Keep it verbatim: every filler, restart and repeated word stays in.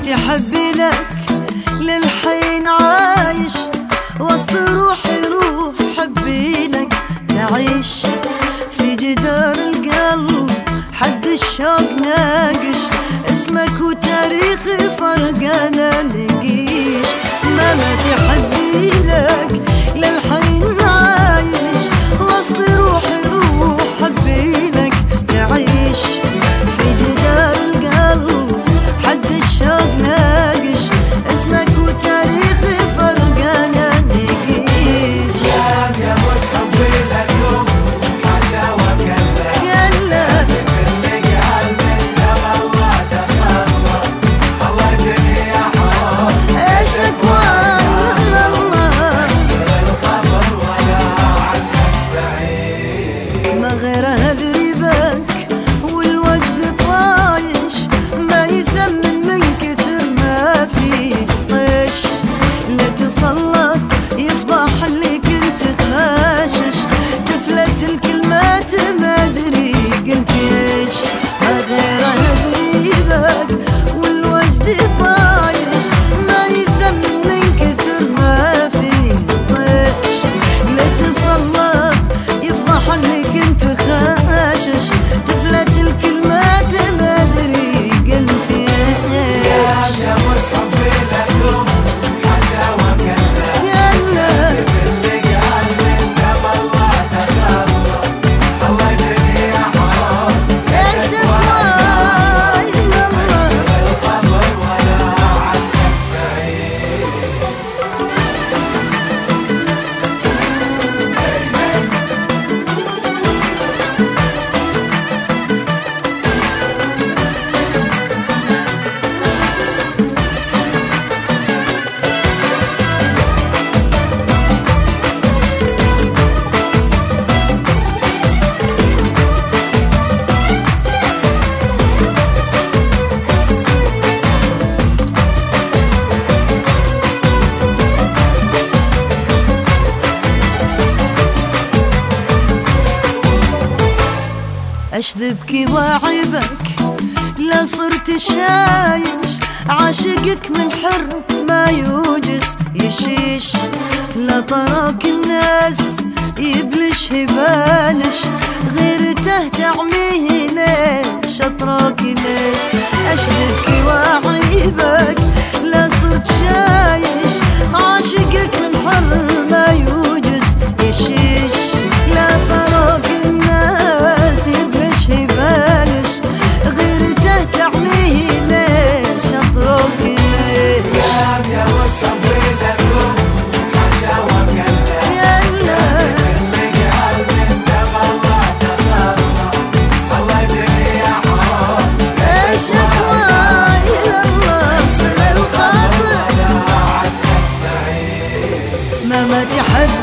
تحبي لك للحين عايش وسط روحي روح حبي لك تعيش في جدار القلب حد الشوق ناقش اسمك وتاريخي فرقنا نقيش. ما ما تحبي لك للحين عايش وسط روحي روح حبي لك تعيش في جدار القلب حد الشوق ناقش اسمك وتاريخي فرقنا نقيش. يا يا موت حبي لك يوم حاشا وكلا يلا تفرق قلبي انت والله تخلى خلتني يا حرام عشق والله الخبر ولا عنك بعيد. ما غير هدري بك والوجد طايش ما يثمن من كثر ما فيه طيش لا تسلط يفضح اللي كنت خاشش تفلت الكلمات ما ادري قلت ايش. ما غير هدري بك والوجد طايش ما يثمن من كثر ما فيه طيش لا تسلط يفضح اللي كنت خاشش تفلت الكلمات ما ادري قلت ايش. يا موت حبي لك يوم حاشا وكلا يلا تفرق قلبي انت والله تخلى خلتني يا حرام عشق والله الخبر ولا عنك بعيد. أشذبك وأعيبك لا صرت شايش عاشقك من حر ما يوجس يشيش لا طراك الناس يبلش يبالش غيرته تعميه ليش أطراك ليش. أشذبك وأعيبك لا صرت شايش عاشقك من حر ما يوجس يشيش لا طراك الناس يبلش يبالش غيرته تعميه ليش أطراك ليش. يا يا موت حبي لك يوم حاشا وكلا يلا تفرق قلبي انت والله تخلى خلتني يا حرام عشق وايد الله صل الخاطر ولا عنك بعيد. ما ما تحب